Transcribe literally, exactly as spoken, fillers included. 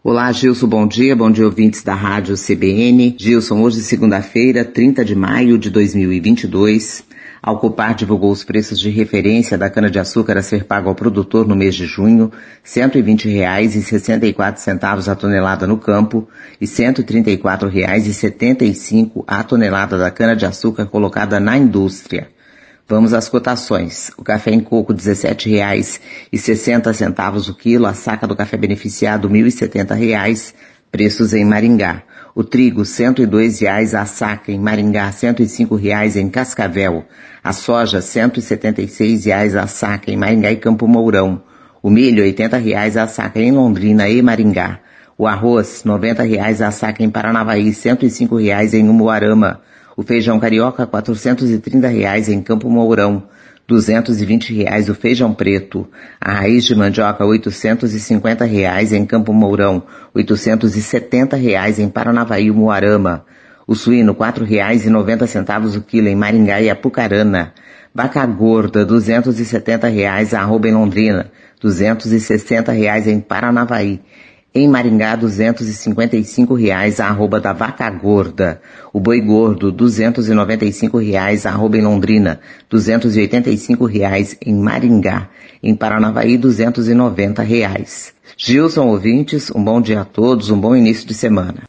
Olá, Gilson, bom dia, bom dia ouvintes da Rádio C B N. Gilson, hoje segunda-feira, trinta de maio de dois mil e vinte e dois, a Alcopar divulgou os preços de referência da cana-de-açúcar a ser pago ao produtor no mês de junho, cento e vinte reais e sessenta e quatro centavos a tonelada no campo e cento e trinta e quatro reais e setenta e cinco centavos a tonelada da cana-de-açúcar colocada na indústria. Vamos às cotações. O café em coco dezessete reais e sessenta centavos o quilo, a saca do café beneficiado mil e setenta reais, preços em Maringá. O trigo cento e dois reais a saca em Maringá, cento e cinco reais em Cascavel. A soja cento e setenta e seis reais a saca em Maringá e Campo Mourão. O milho oitenta reais a saca em Londrina e Maringá. O arroz noventa reais a saca em Paranavaí, cento e cinco reais em Umuarama. O feijão carioca, quatrocentos e trinta reais em Campo Mourão, duzentos e vinte reais o feijão preto. A raiz de mandioca, oitocentos e cinquenta reais em Campo Mourão, oitocentos e setenta reais em Paranavaí e Umuarama. O suíno, quatro reais e noventa centavos o quilo em Maringá e Apucarana. Vaca gorda, duzentos e setenta reais a arroba em Londrina, duzentos e sessenta reais em Paranavaí. Em Maringá, duzentos e cinquenta e cinco reais a arroba da vaca gorda. O boi gordo, duzentos e noventa e cinco reais a arroba em Londrina, duzentos e oitenta e cinco reais em Maringá. Em Paranavaí, duzentos e noventa reais. Gilson, ouvintes, um bom dia a todos, um bom início de semana.